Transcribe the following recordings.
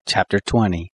Chapter 20.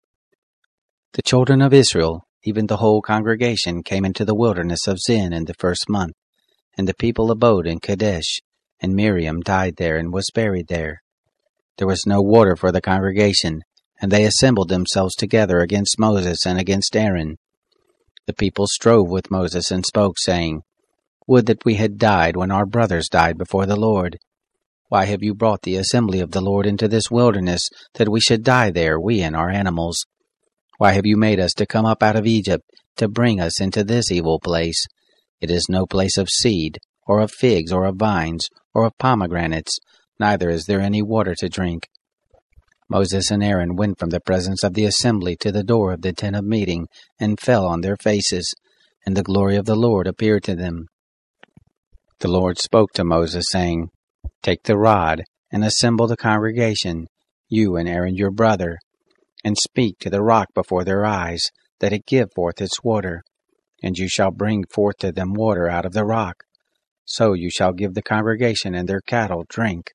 The children of Israel, even the whole congregation, came into the wilderness of Zin in the first month, and the people abode in Kadesh, and Miriam died there and was buried there. There was no water for the congregation, and they assembled themselves together against Moses and against Aaron. The people strove with Moses and spoke, saying, Would that we had died when our brothers died before the Lord. Why have you brought the assembly of the Lord into this wilderness, that we should die there, we and our animals? Why have you made us to come up out of Egypt, to bring us into this evil place? It is no place of seed, or of figs, or of vines, or of pomegranates, neither is there any water to drink. Moses and Aaron went from the presence of the assembly to the door of the tent of meeting, and fell on their faces, and the glory of the Lord appeared to them. The Lord spoke to Moses, saying, Take the rod, and assemble the congregation, you and Aaron your brother, and speak to the rock before their eyes, that it give forth its water, and you shall bring forth to them water out of the rock. So you shall give the congregation and their cattle drink.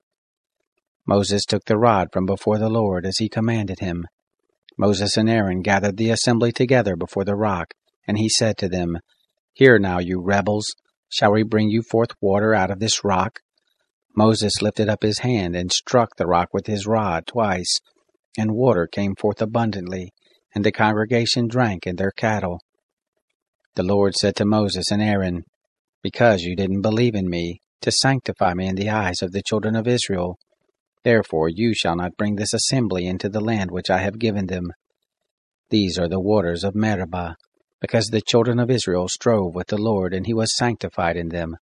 Moses took the rod from before the Lord, as he commanded him. Moses and Aaron gathered the assembly together before the rock, and he said to them, Hear now, you rebels, shall we bring you forth water out of this rock? Moses lifted up his hand and struck the rock with his rod twice, and water came forth abundantly, and the congregation drank and their cattle. The Lord said to Moses and Aaron, Because you didn't believe in me, to sanctify me in the eyes of the children of Israel, therefore you shall not bring this assembly into the land which I have given them. These are the waters of Meribah, because the children of Israel strove with the Lord, and he was sanctified in them.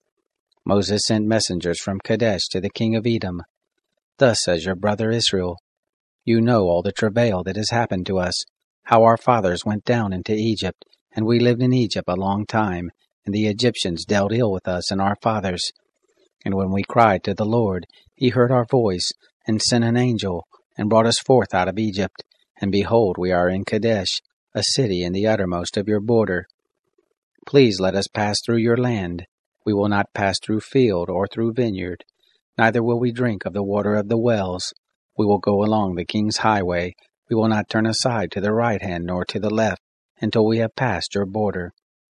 Moses sent messengers from Kadesh to the king of Edom. Thus says your brother Israel, You know all the travail that has happened to us, how our fathers went down into Egypt, and we lived in Egypt a long time, and the Egyptians dealt ill with us and our fathers. And when we cried to the Lord, he heard our voice, and sent an angel, and brought us forth out of Egypt. And behold, we are in Kadesh, a city in the uttermost of your border. Please let us pass through your land. We will not pass through field or through vineyard, neither will we drink of the water of the wells. We will go along the king's highway. We will not turn aside to the right hand nor to the left, until we have passed your border.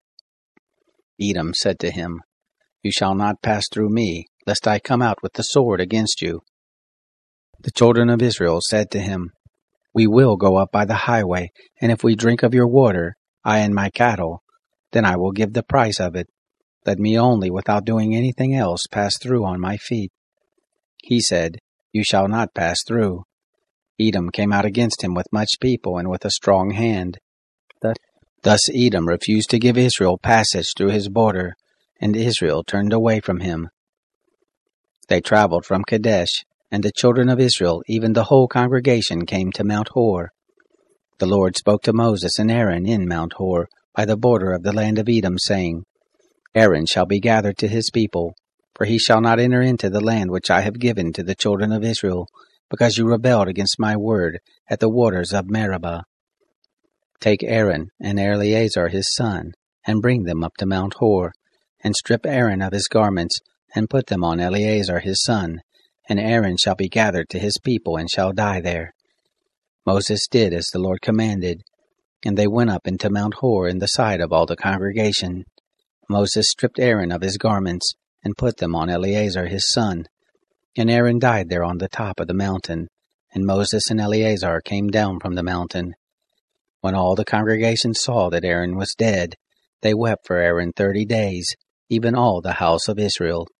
Edom said to him, You shall not pass through me, lest I come out with the sword against you. The children of Israel said to him, We will go up by the highway, and if we drink of your water, I and my cattle, then I will give the price of it. Let me only, without doing anything else, pass through on my feet. He said, You shall not pass through. Edom came out against him with much people and with a strong hand. Thus Edom refused to give Israel passage through his border, and Israel turned away from him. They traveled from Kadesh, and the children of Israel, even the whole congregation, came to Mount Hor. The Lord spoke to Moses and Aaron in Mount Hor, by the border of the land of Edom, saying, Aaron shall be gathered to his people, for he shall not enter into the land which I have given to the children of Israel, because you rebelled against my word at the waters of Meribah. Take Aaron and Eleazar his son, and bring them up to Mount Hor, and strip Aaron of his garments, and put them on Eleazar his son, and Aaron shall be gathered to his people, and shall die there. Moses did as the Lord commanded, and they went up into Mount Hor in the sight of all the congregation. Moses stripped Aaron of his garments, and put them on Eleazar his son. And Aaron died there on the top of the mountain, and Moses and Eleazar came down from the mountain. When all the congregation saw that Aaron was dead, they wept for Aaron 30 days, even all the house of Israel.